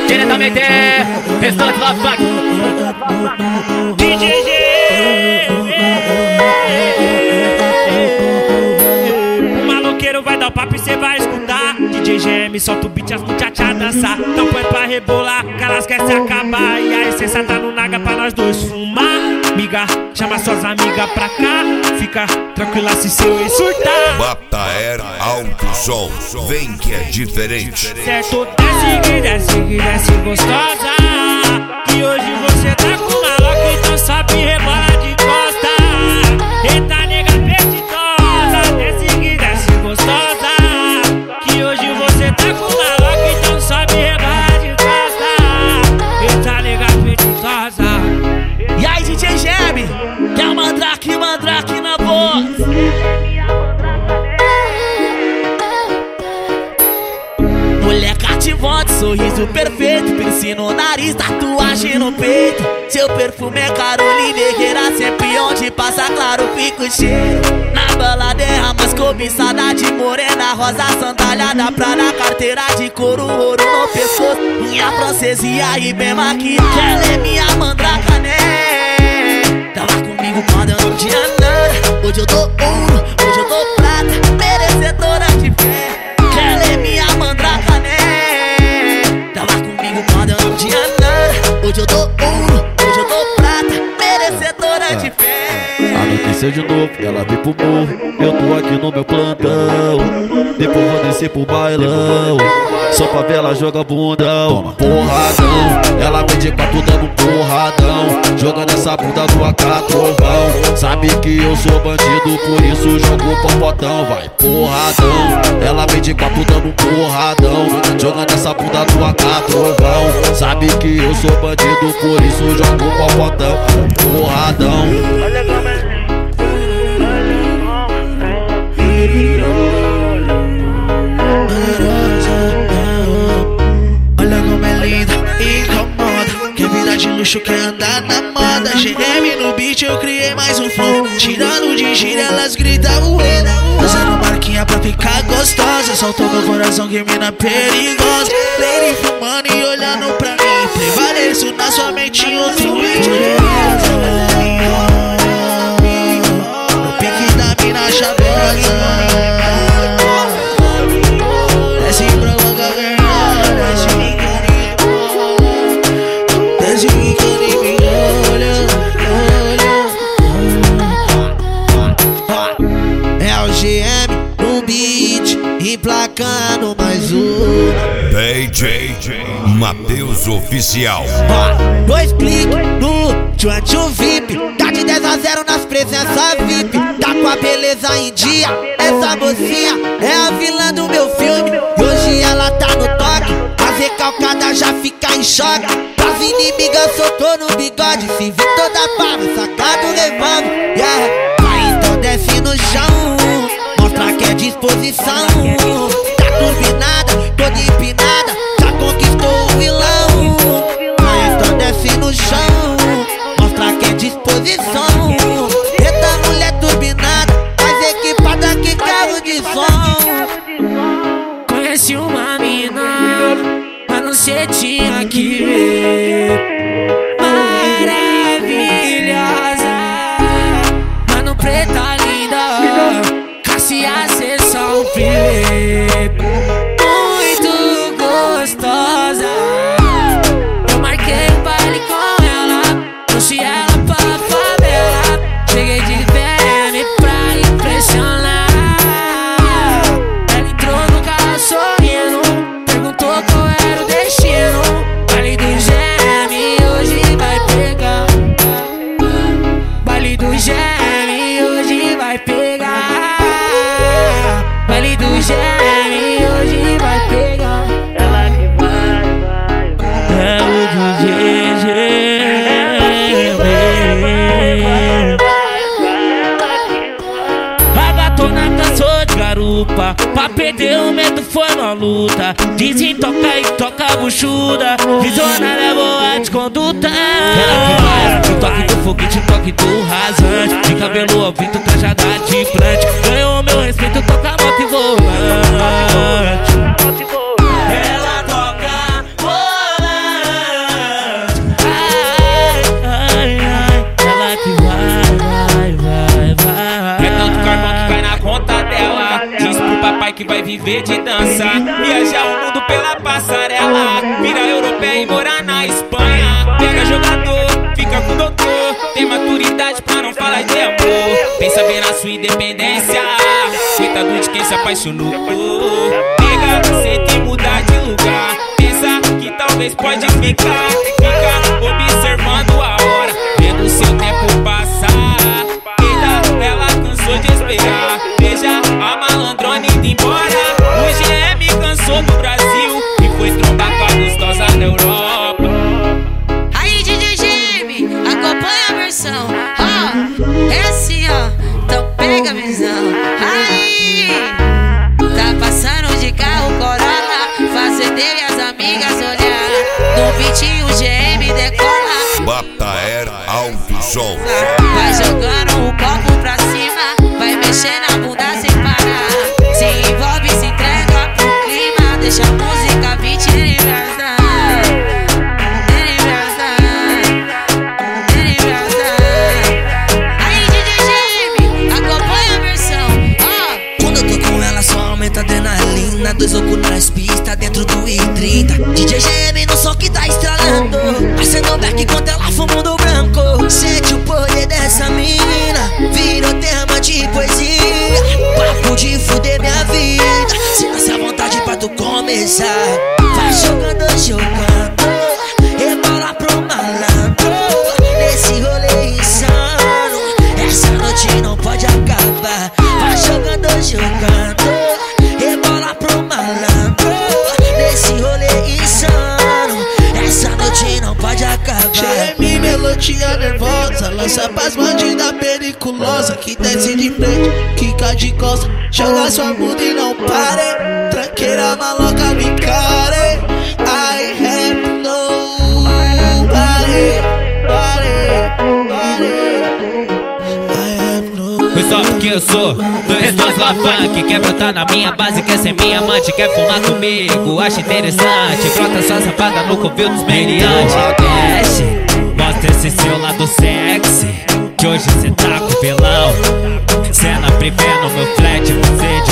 diretamente, restante Love Pack. DJ G. O maloqueiro vai dar o papo e cê vai escutar. DJ GM solta o beat, as muchachas dançar. Não põe pra rebolar, que elas querem se acabar. E a essência tá no naga pra nós dois fumar. Miga, chama suas amigas pra cá. Fica tranquila se seu ex surtar. Bataer Alto Som, vem que é diferente. Certo, desce gostosa. Que hoje você tá com maloca, então sabe rebolar de costa. Eita nega apetitosa, desce gostosa. Que hoje você tá com maloca, então sabe rebolar de costa. Eita nega apetitosa. E aí DJ Gem, que é o mandrake na voz. Mulher cativante, sorriso perfeito, piercing no nariz, tatuagem no peito. Seu perfume é Caroline Herrera, sempre onde passa claro fica o cheiro. Na balada é a mais cobiçada de morena, rosa sandália prada, carteira de couro, ouro no pescoço, unha francesa e aí bem maquiada. Ela é minha mandraca, né? Tava comigo quando eu não tinha nada. Hoje eu tô ouro, hoje eu tô prata, merecedora de fé. Ela é minha mandraca, né? Tava comigo quando eu não tinha nada. Hoje eu tô ouro, hoje eu tô prata, merecedora de fé. Anoiteceu de novo, ela veio pro morro. Eu tô aqui no meu plantão. Depois vou descer pro bailão. Só pra ver ela joga bundão. Porradão, ela vem de quatro dando porradão. Jogando essa bunda do AK-trovão. Sabe que eu sou bandido, por isso jogo o popotão. Vai, porradão, ela vem de quatro dando porradão. Jogando essa bunda do AK-trovão. Sabe que eu sou bandido, por isso jogo o popotão. Porradão. Olha como é. Olha como é linda, incomoda. Que vida de luxo, quer andar na moda. GM no beat, eu criei mais um flow. Tirando de gira, elas gritam uou. Usando marquinha pra ficar gostosa. Soltou meu coração, que mina perigosa. Lady fumando e olhando pra mim. Prevaleço na sua mente, outro no pique da mina chavosa. Desce pra logo ganhar, desce me olha. É o GM no beat, emplacando mais um. DJ Matheus Oficial. 2 cliques no Tchantchu VIP. Tá de 10 a 0 nas presenças VIP. Tá com a beleza em dia. Essa mocinha é a vilã do meu filme. E hoje ela tá no toque. As recalcadas já fica em choque. As inimigas soltou no bigode. Se vê toda pava, sacado levando. Yeah. Vai então desce no chão. Mostra que é disposição. Tá turbinada, toda empinada. Já conquistou o vilão. Vai então desce no chão. Mostra que é disposição. Eita mulher turbinada, mais equipada que carro de som. Conheci uma mina lá no cetinho aqui, maravilhosa, mano preta linda, Cassia sessão Felipe, muito gostosa. Eu marquei um baile com ela, trouxe ela pra favela. Cheguei de VM pra impressionar. Ela entrou no carro sorrindo, perguntou qual era o destino. Baile do GM hoje vai pegar. Baile do GM hoje vai pegar. Baile do GM hoje vai pegar. Ela que vai. É o DJ. A gatona cansou de garupa, pra perder o medo foi uma luta. Desentoca e toca buchuda, visona é boa de conduta. Ela que vai, no toque do foguete, toque do rasante. De cabelo ao vento, trajada de plante. Ganhou meu respeito, toca moto e volante. Ela toca volante. que vai viver de dança. Viajar o mundo pela passarela, vira europeia e morar na Espanha. Pega jogador, fica com doutor, tem maturidade pra não falar de amor. Pensa bem na sua independência, coitado de quem se apaixonou. Pega, senta e mudar de lugar, pensa que talvez pode ficar. Fica observando a hora, vendo o seu tempo passar. Eita, ela cansou de esperar, veja a malandrona indo embora. O GM cansou do Brasil e foi trombar com a gostosa da Europa. Aí DJ GM, acompanha a versão. Ó, é assim ó, então pega a visão. Aí, tá passando de carro Corolla, fazendo eu e as amigas olhar. No beat o GM decola. Bataer Alto Som. Vai jogando o copo pra cima, vai mexendo a bunda sem parar. Se envolve, se entrega pro clima, deixa a música beat universal. Aí DJ GM, acompanha a versão. Ó, quando eu tô com ela só aumenta a adrenalina. Dois ocos nas pistas dentro do I30. DJ GM no som que tá estralando, acendo back enquanto ela fuma do branco. Sente o poder dessa mina, virou tema de poesia. Papo de fuder minha vida, se nasce a vontade pra tu começar. Vai jogando, jogando, rebola pro malandro. Nesse rolê insano, essa noite não pode acabar. Vai jogando, jogando, rebola pro malandro. Nesse rolê insano, essa noite não pode acabar. GM, melodia nervosa, lança pras bandidas periculosa, que desce de frente, quica de costa, joga sua bunda e não pare. Tranqueira maloca, me care. I have nobody, I have no. Foi só porque eu sou do Responsa Funk. Quer brotar na minha base, quer ser minha amante, quer fumar comigo, acha interessante. Brota sua safada no covil dos meliantes. Desce, mostra esse seu lado sexy, que hoje cê tá com vilão. Cena privê no meu flat, você